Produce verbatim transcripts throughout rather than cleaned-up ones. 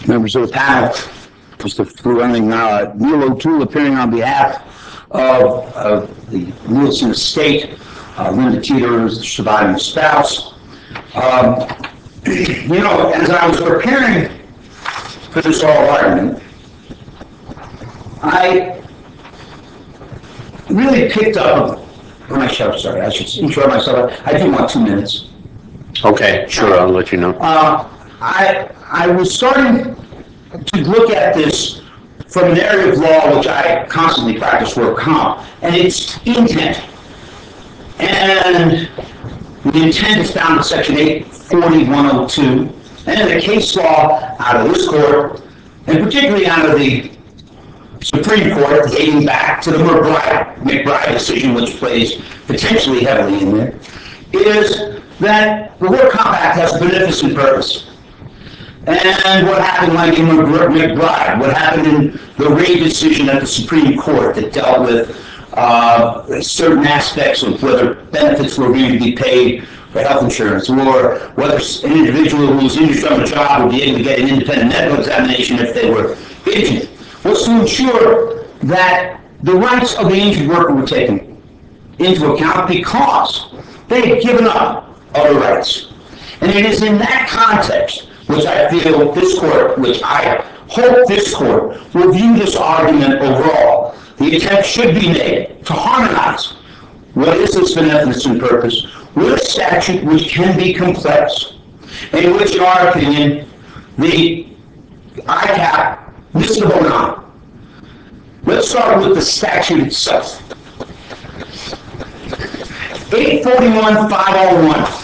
Members of the panel, Mister Fleming, uh, Neil O'Toole appearing on behalf of, of the Nielsen estate. Uh, Linda Teeter is the surviving spouse. Um, you know, as I was preparing for this oral argument, I really picked up, when I should, sorry, I should intro myself. I do want two minutes. Okay, sure, I'll let you know. Uh, I, I was starting to look at this from an area of law which I constantly practice work comp, and it's intent. And the intent is found in section eight forty one oh two, and in the case law out of this court, and particularly out of the Supreme Court, dating back to the McBride, McBride decision, which plays potentially heavily in there, is that the Work Comp Act has a beneficent purpose. And what happened like in McBride, what happened in the Ray decision at the Supreme Court that dealt with uh, certain aspects of whether benefits were going to be paid for health insurance, or whether an individual who was injured from a job would be able to get an independent medical examination if they were injured, was to ensure that the rights of the injured worker were taken into account because they had given up other rights. And it is in that context which I feel this court, which I hope this court will view this argument overall. The attempt should be made to harmonize what is this beneficent purpose with a statute which can be complex, in which, in our opinion, the I CAP missed the boat on. Let's start with the statute itself. eight forty-one five oh one.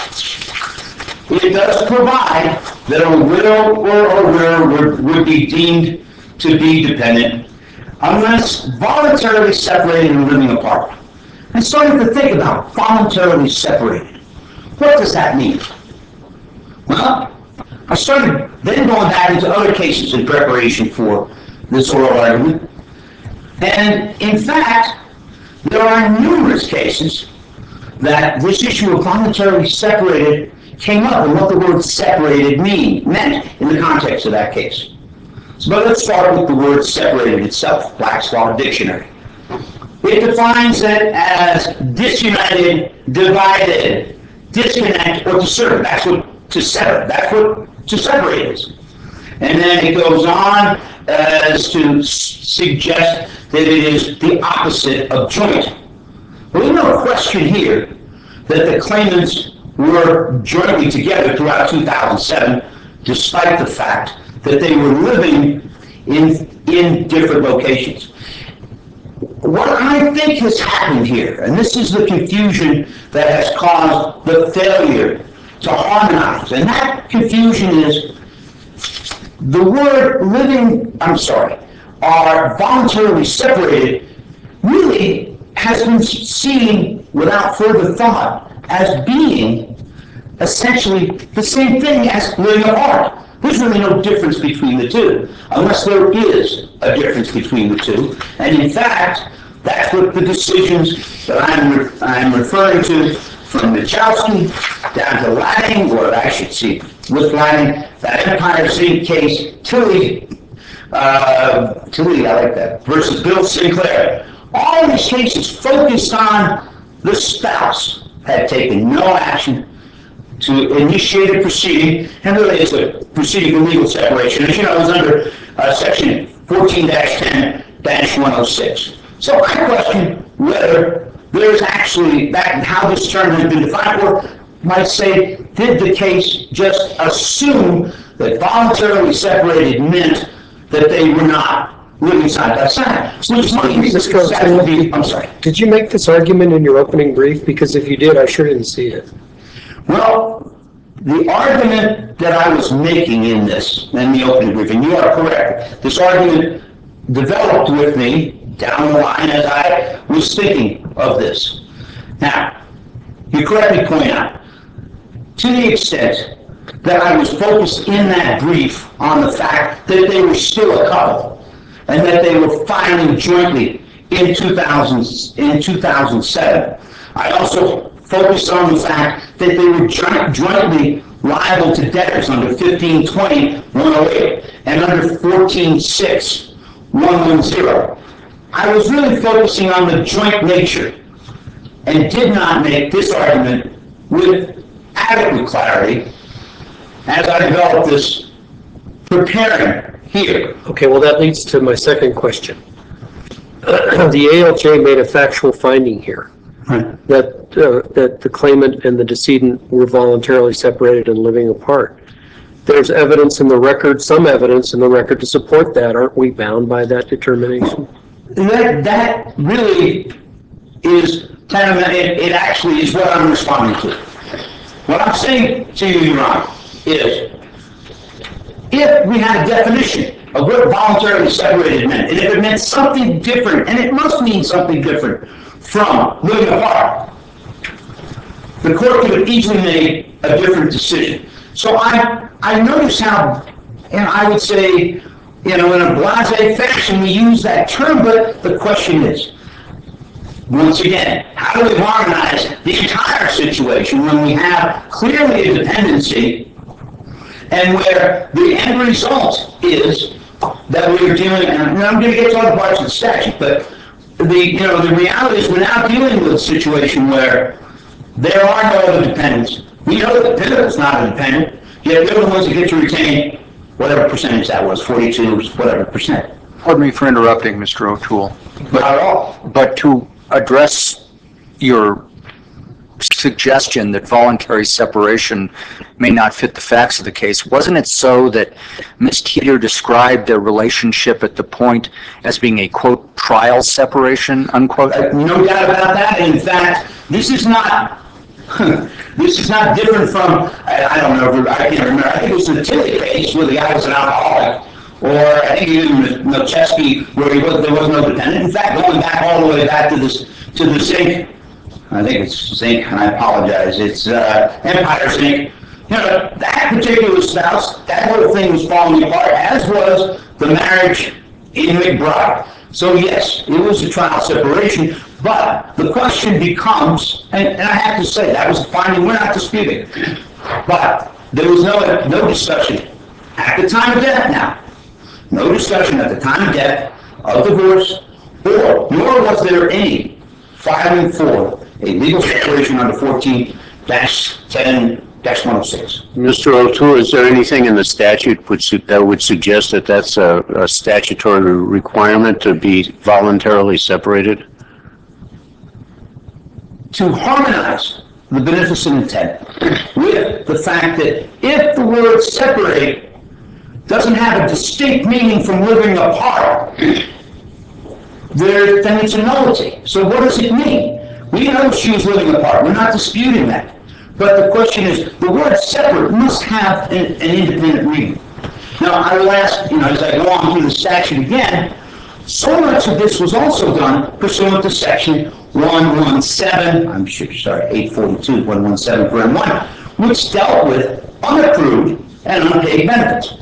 It does provide that a widow or a widower would, would be deemed to be dependent unless voluntarily separated and living apart. I started to think about voluntarily separated. What does that mean? Well, I started then going back into other cases in preparation for this oral argument. And in fact, there are numerous cases that this issue of voluntarily separated came up and what the word separated mean, meant in the context of that case. So, but let's start with the word separated itself, Black's Law Dictionary. It defines it as disunited, divided, disconnect, or to sever. That's what to sever. That's what to separate is. And then it goes on as to suggest that it is the opposite of joint. Well, there's no question here that the claimants were jointly together throughout two thousand seven, despite the fact that they were living in, in different locations. What I think has happened here, and this is the confusion that has caused the failure to harmonize, and that confusion is the word living, I'm sorry, are voluntarily separated really has been seen without further thought as being essentially the same thing as living apart. There's really no difference between the two, unless there is a difference between the two. And in fact, that's what the decisions that I'm, re- I'm referring to, from Michalski down to Lanning, or I should see, with Lanning, that Empire Zinc case, Tilly, uh, Tilly, I like that, versus Bill Sinclair. All these cases focused on the spouse had taken no action to initiate a proceeding, and really it's a proceeding for legal separation. As you know, it was under uh, section fourteen dash ten dash one oh six. So I question whether there's actually that, how this term has been defined, or might say, did the case just assume that voluntarily separated meant that they were not living side by side? So which might be, I'm sorry. Did you make this argument in your opening brief? Because if you did, I sure didn't see it. Well, the argument that I was making in this, in the opening brief, and you are correct, this argument developed with me down the line as I was thinking of this. Now, you correctly point out, to the extent that I was focused in that brief on the fact that they were still a couple, and that they were filing jointly in two thousand, in two thousand seven. I also focused on the fact that they were jointly liable to debtors under fifteen twenty one oh eight and under fourteen six one ten. I was really focusing on the joint nature and did not make this argument with adequate clarity as I developed this preparing here. Okay, well, that leads to my second question. The A L J made a factual finding here Right. that uh, that the claimant and the decedent were voluntarily separated and living apart. There's evidence in the record, some evidence in the record to support that. Aren't we bound by that determination? That, that really is tantamount, it, it actually is what I'm responding to. What I'm saying to you, Your Honor, is if we had a definition of what voluntarily separated meant, and if it meant something different, and it must mean something different from living apart, the court could have easily made a different decision. So I, I notice how, and I would say, you know, in a blasé fashion, we use that term, but the question is, once again, how do we harmonize the entire situation when we have clearly a dependency and where the end result is that we're dealing, and I'm going to get to other parts of the statute, but the, you know, the reality is we're now dealing with a situation where there are no other dependents. We know that Pinnacle is not a dependent, yet they're the ones that get to retain whatever percentage that was, forty-two, whatever percent. Pardon me for interrupting, Mister O'Toole. Not at all. But to address your suggestion that voluntary separation may not fit the facts of the case, wasn't it so that Miz Teeter described their relationship at the point as being a, quote, trial separation, unquote? Uh, no doubt about that. In fact, this is not, this is not different from, I, I don't know, I can't remember, I think it was the Tilly case where the guy was an alcoholic, or I think even Milchevsky where he was, there was no dependent. In fact, going back all the way back to this, to the Zinc, I think it's Zinc, and I apologize, it's uh, Empire Zinc. You know, that particular spouse, that whole thing was falling apart, as was the marriage in McBride. So yes, it was a trial separation, but the question becomes, and, and I have to say, that was the finding, we're not disputing, but there was no, no discussion at the time of death now, no discussion at the time of death of divorce, or nor was there any filing for a legal separation under fourteen ten one oh six. Mister O'Toole, is there anything in the statute would su- that would suggest that that's a, a statutory requirement to be voluntarily separated? To harmonize the beneficent intent with the fact that if the word separate doesn't have a distinct meaning from living apart, there, then it's a nullity. So what does it mean? We know she was living apart. We're not disputing that. But the question is, the word separate must have an, an independent meaning. Now, I will ask, you know, as I go on through the statute again, so much of this was also done pursuant to section one seventeen, I'm sure, sorry, eight forty-two, one seventeen, for one, which dealt with unaccrued and unpaid benefits.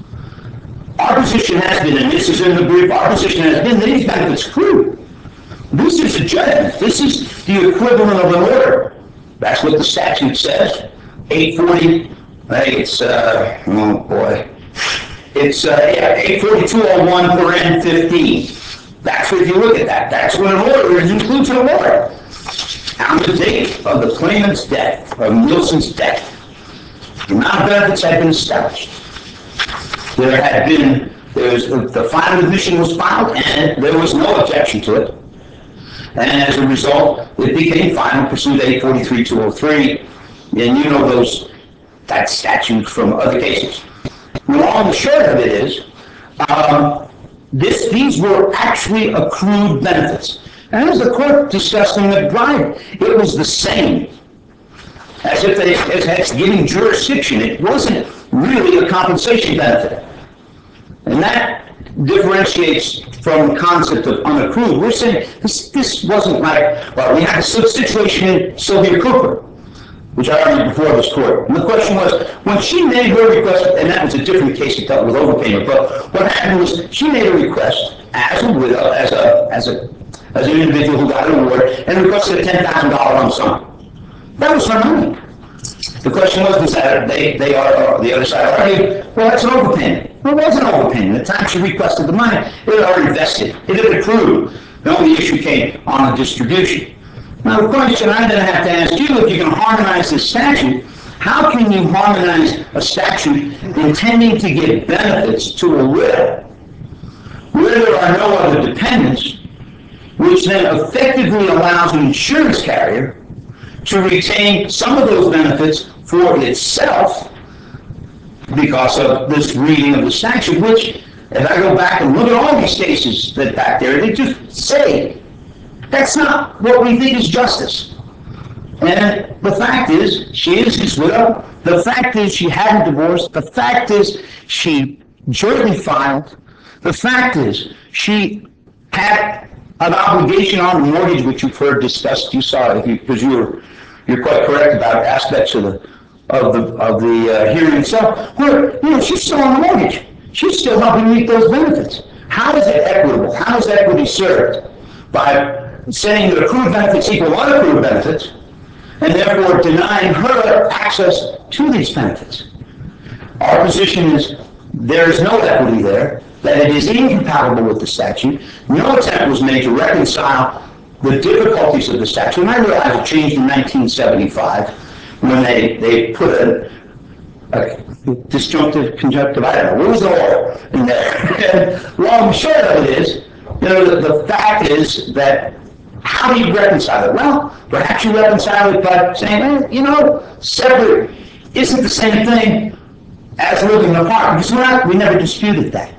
Our position has been, and this is in the brief, our position has been that these benefits accrue. This is a judgment. This is the equivalent of an order. That's what the statute says. eight forty, I think it's, uh, oh boy. It's, uh, yeah, eight forty-two oh one per N fifteen. That's what, if you look at that, that's what an order is, includes an order. On the date of the claimant's death, of Wilson's death, the amount of benefits had been established. There had been, there was, the final admission was filed, and there was no objection to it. And as a result, it became final pursuant to eight forty-three two oh three, and you know those, that statute from other cases. The long and short of it is, um, this, these were actually accrued benefits. And as the court discussed in McBride, it was the same. As if they, as, as giving jurisdiction, it wasn't really a compensation benefit. And that differentiates from the concept of unaccrued. We're saying this, this wasn't like, well, we had a situation in Sylvia Cooper, which I argued before this court. And the question was, when she made her request, and that was a different case that dealt with overpayment, but what happened was she made a request as a widow, as a, as a, as an individual who got an award, and requested a ten thousand dollars lump sum. That was her money. The question was, was that they, they are, the other side argued, well, that's an overpayment. Well, it wasn't an overpayment. The time she requested the money, it had already vested. It had accrued. The only issue came on the distribution. Now, the question I then have to ask you, if you're going to harmonize this statute, how can you harmonize a statute intending to give benefits to a widow where there are no other dependents, which then effectively allows an insurance carrier to retain some of those benefits for itself because of this reading of the statute, which, if I go back and look at all these cases that back there, they just say that's not what we think is justice. And the fact is, she is his widow. The fact is, she hadn't divorced. The fact is, she jointly filed. The fact is, she had an obligation on the mortgage, which you've heard discussed. You saw it because you were you're quite correct about aspects of the of the of the uh, hearing itself. Where you know she's still on the mortgage. She's still helping meet those benefits. How is it equitable? How is equity served by saying that accrued benefits equal unaccrued benefits, and therefore denying her access to these benefits? Our position is there is no equity there, that it is incompatible with the statute. No attempt was made to reconcile the difficulties of the statute. And I realize it changed in nineteen seventy-five when they, they put a, a disjunctive, conjunctive, I don't know, what was the law in there? And long and short of it is, you know, the, the fact is that how do you reconcile it? Well, perhaps you reconcile it by saying, well, you know, separate isn't the same thing as living apart, because we're not, we never disputed that.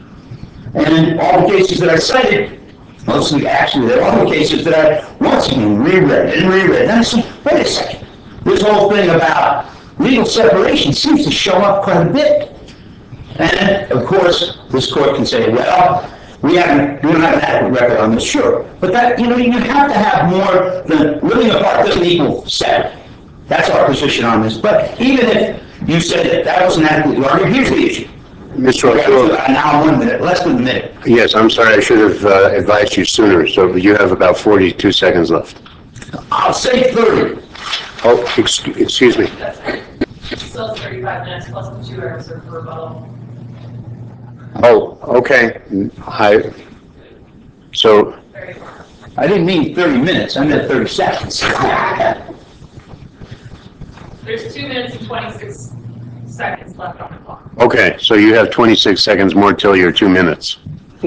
And in all the cases that I cited, mostly actually, they're all the cases that I once again reread and reread. And I said, wait a second, this whole thing about legal separation seems to show up quite a bit. And of course, this court can say, well, we haven't, we don't have an adequate record on this, sure. But that, you know, you have to have more than living apart doesn't equal separate. That's our position on this. But even if you said that that wasn't adequately argued, here's the issue. Mister O'Toole. Now one minute, less than a minute. Yes, I'm sorry, I should have uh, advised you sooner, so you have about forty-two seconds left. I'll say thirty. Oh, ex- excuse me. Still thirty-five minutes plus the two hours of rebuttal. Oh, okay. I, so, I didn't mean thirty minutes, I meant thirty seconds. There's two minutes and twenty-six seconds left on the clock. okay, so you have twenty-six seconds more till your two minutes.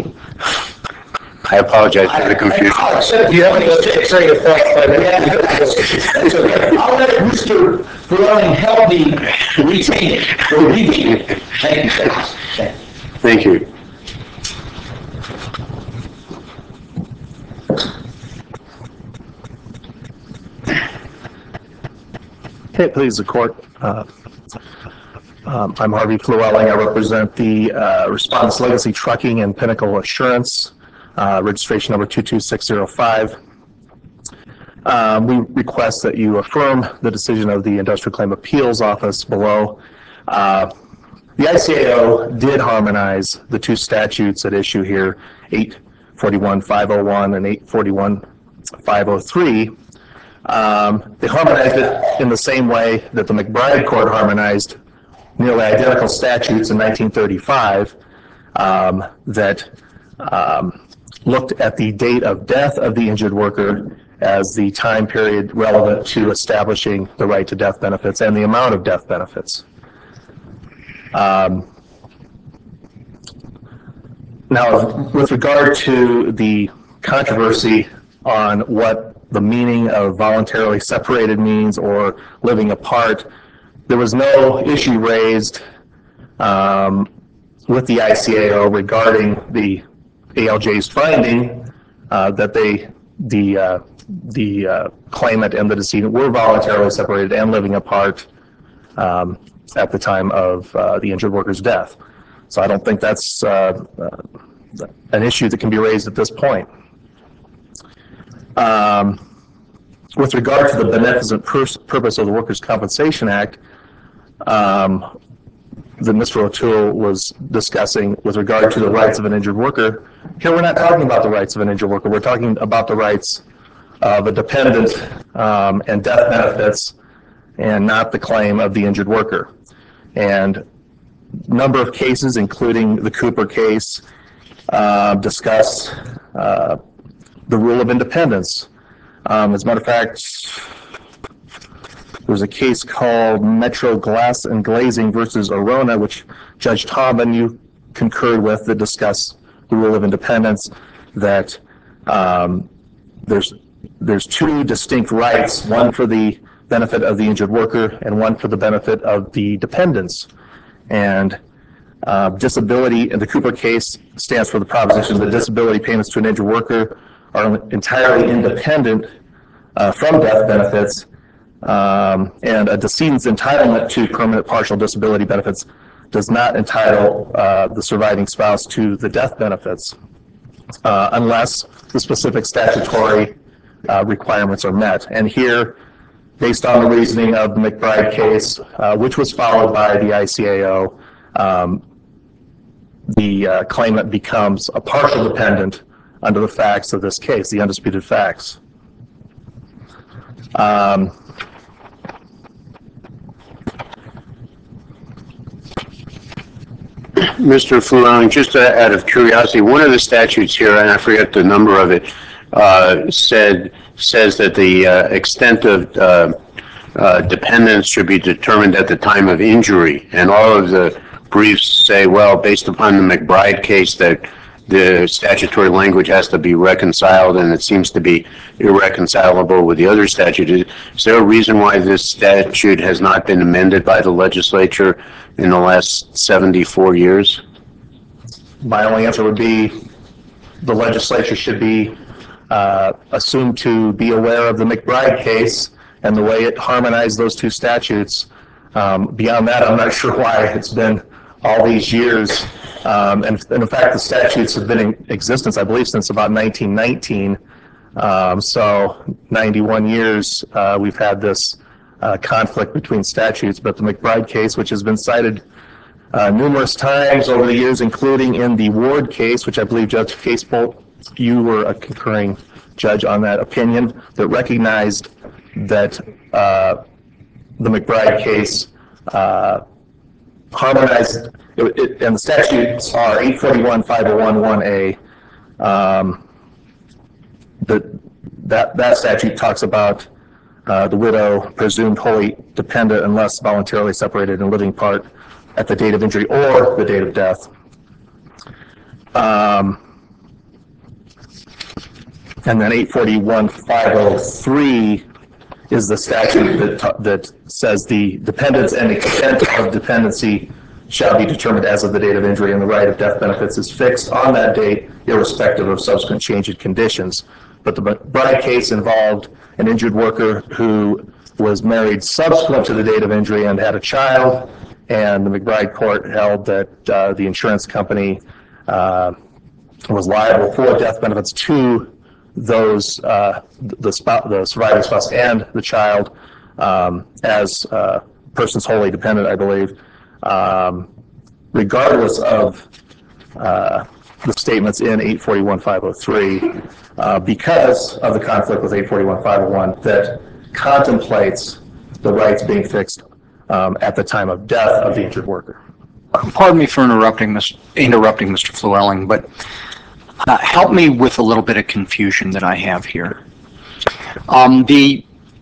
I apologize for the confusion. I'll accept You have to say it fast by That's okay. I'll let Mister Ferrelling help me retain it, or regain it. Thank you, sir. Thank you. Thank you. Okay, please, the court. Uh, um, I'm Harvey Flewelling. I represent the uh, Respondents Legacy Trucking and Pinnacle Assurance, uh, registration number two two six zero five. Um, we request that you affirm the decision of the Industrial Claim Appeals Office below. Uh, the I C A O did harmonize the two statutes at issue here, eight forty-one five oh one and eight forty-one five oh three. Um, they harmonized it in the same way that the McBride Court harmonized nearly identical statutes in nineteen thirty-five um, that um, looked at the date of death of the injured worker as the time period relevant to establishing the right to death benefits and the amount of death benefits. Um, now, with regard to the controversy on what the meaning of voluntarily separated means or living apart, there was no issue raised um, with the I C A O regarding the A L J's finding uh, that they, the uh, the uh, claimant and the decedent were voluntarily separated and living apart um, at the time of uh, the injured worker's death. So I don't think that's uh, uh, an issue that can be raised at this point. Um, with regard to the beneficent pur- purpose of the Workers' Compensation Act, um, that Mister O'Toole was discussing with regard to the rights of an injured worker, here we're not talking about the rights of an injured worker, we're talking about the rights of a dependent um, and death benefits and not the claim of the injured worker. And number of cases, including the Cooper case, uh, discuss uh, the rule of independence. Um, as a matter of fact, there's a case called Metro Glass and Glazing versus Orona, which Judge Tobin, you concurred with, that discuss the rule of independence, that um, there's there's two distinct rights, one for the benefit of the injured worker and one for the benefit of the dependents. And uh, disability, in the Cooper case, stands for the proposition that disability payments to an injured worker are entirely independent uh, from death benefits, um, and a decedent's entitlement to permanent partial disability benefits does not entitle uh, the surviving spouse to the death benefits uh, unless the specific statutory uh, requirements are met. And here, based on the reasoning of the McBride case, uh, which was followed by the I C A O, um, the uh, claimant becomes a partial dependent under the facts of this case, the undisputed facts. Um, Mister Flewelling, just uh, out of curiosity, one of the statutes here, and I forget the number of it, uh, said says that the uh, extent of uh, uh, dependence should be determined at the time of injury, and all of the briefs say, well, based upon the McBride case, that the statutory language has to be reconciled, and it seems to be irreconcilable with the other statute. Is there a reason why this statute has not been amended by the legislature in the last seventy-four years? My only answer would be the legislature should be uh, assumed to be aware of the McBride case and the way it harmonized those two statutes. Um, beyond that, I'm not sure why it's been all these years. Um, and, and in fact, the statutes have been in existence, I believe, since about nineteen nineteen. Um, so ninety-one years, uh, we've had this uh, conflict between statutes. But the McBride case, which has been cited uh, numerous times over the years, including in the Ward case, which I believe Judge Casebolt, you were a concurring judge on that opinion, that recognized that uh, the McBride case uh, harmonized, it, it, and the statutes are eight forty-one, five oh one, one A. Um, the, that, that statute talks about uh, the widow presumed wholly dependent unless voluntarily separated in living part at the date of injury or the date of death. Um, and then eight forty-one, five oh three is the statute that, that says the dependence and extent of dependency shall be determined as of the date of injury, and the right of death benefits is fixed on that date, irrespective of subsequent change in conditions. But the McBride case involved an injured worker who was married subsequent to the date of injury and had a child, and the McBride court held that uh, the insurance company uh, was liable for death benefits to those, uh, the, spouse, the surviving spouse and the child, um, as uh, persons wholly dependent, I believe, um, regardless of uh, the statements in eight forty-one, five oh three, uh, because of the conflict with eight forty-one, five oh one that contemplates the rights being fixed um, at the time of death of the injured worker. Pardon me for interrupting, interrupting Mister Flewelling, but uh, help me with a little bit of confusion that I have here. Um, the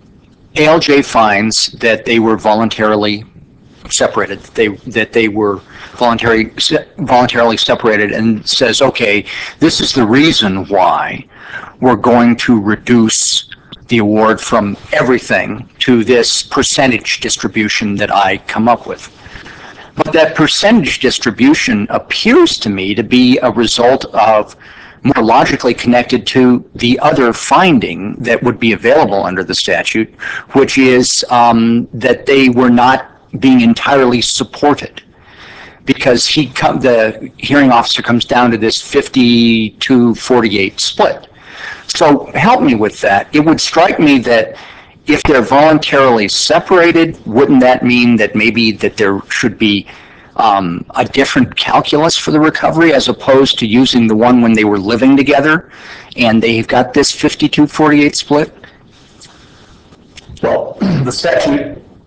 A L J finds that they were voluntarily separated, that they, that they were voluntary, voluntarily separated, and says, okay, this is the reason why we're going to reduce the award from everything to this percentage distribution that I come up with. But that percentage distribution appears to me to be a result of more logically connected to the other finding that would be available under the statute, which is um, that they were not being entirely supported, because he come, the hearing officer comes down to this fifty-two forty-eight split. So help me with that. It would strike me that if they're voluntarily separated, wouldn't that mean that maybe that there should be um, a different calculus for the recovery as opposed to using the one when they were living together and they've got this fifty-two forty-eight split? Well, the statute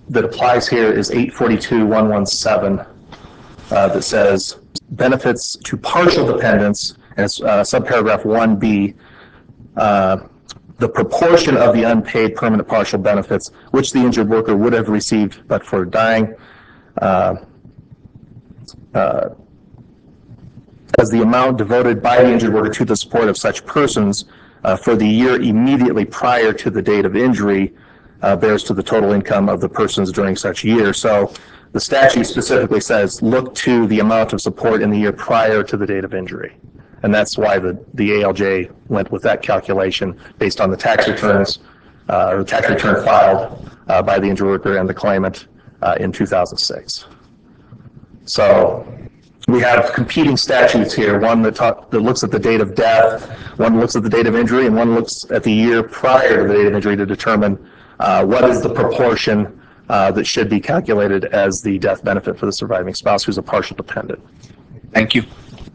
that applies here is eight forty-two one seventeen, uh, that says benefits to partial dependents, as uh, subparagraph one B, uh, the proportion of the unpaid permanent partial benefits which the injured worker would have received but for dying, uh, uh, as the amount devoted by the injured worker to the support of such persons uh, for the year immediately prior to the date of injury uh, bears to the total income of the persons during such year. So the statute specifically says look to the amount of support in the year prior to the date of injury. And that's why the, the A L J went with that calculation based on the tax returns, uh, or the tax return filed uh, by the injured worker and the claimant uh, in two thousand six. So we have competing statutes here, one that, talk, that looks at the date of death, one looks at the date of injury, and one looks at the year prior to the date of injury to determine uh, what is the proportion uh, that should be calculated as the death benefit for the surviving spouse who's a partial dependent. Thank you.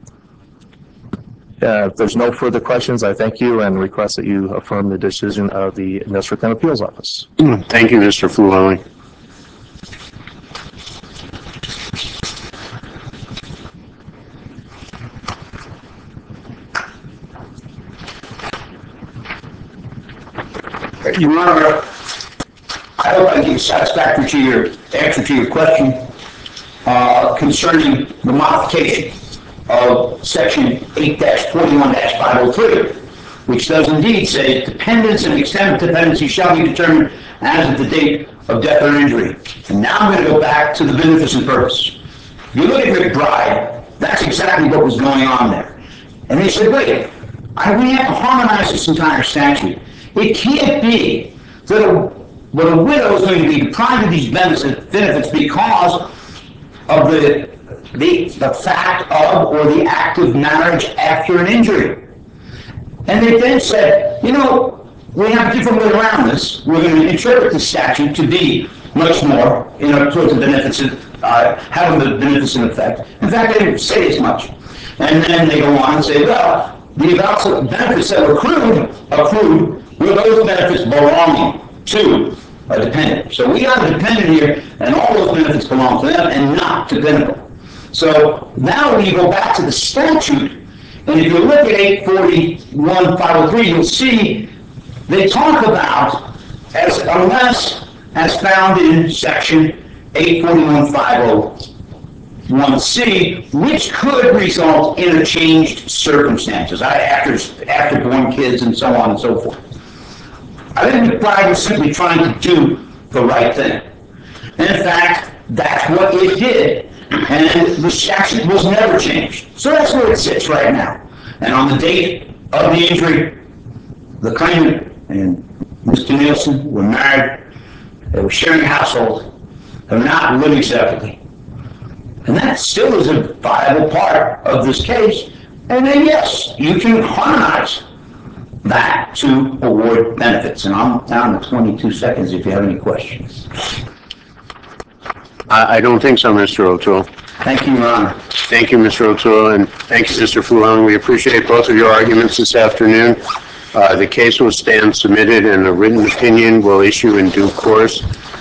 Uh, if there's no further questions, I thank you and request that you affirm the decision of the Administrative Claim Appeals Office. Thank you, Mister Flewelling. Your Honor, I hope I give satisfactory to your answer to your question uh, concerning the modification of section eight forty-one five oh three, which does indeed say dependents and extent of dependency shall be determined as of the date of death or injury. And now I'm going to go back to the beneficent purpose. If you look at McBride, that's exactly what was going on there. And they said, wait, I, we have to harmonize this entire statute. It can't be that a, well, a widow is going to be deprived of these benefits, benefits because of the, the, the fact of or the act of marriage after an injury. And they then said, you know, we have a different way around this. We're going to interpret the statute to be much more, you know, towards the beneficent, uh, having the beneficent effect. In fact, they didn't say as much. And then they go on and say, well, the amounts of benefits that were accrued, accrued were those benefits belonging to a dependent. So we have a dependent here, and all those benefits belong to them and not to Pinnacle. So now when you go back to the statute, and if you look at eight forty-one five oh three, you'll see they talk about, as unless as found in section eight forty-one five oh one C, which could result in a changed circumstances, after, after born kids and so on and so forth. I think McBride was simply trying to do the right thing. And in fact, that's what it did. And the statute was never changed. So that's where it sits right now. And on the date of the injury, the claimant and Mister Nielsen were married, they were sharing a household, they were not living separately. And that still is a viable part of this case. And then yes, you can harmonize that to award benefits. And I'm down to twenty-two seconds if you have any questions. I, I don't think so, Mister O'Toole. Thank you, Your Honor. Thank you, Mister O'Toole, and thank you, Mister Flewelling. We appreciate both of your arguments this afternoon. Uh, the case will stand submitted and a written opinion will issue in due course.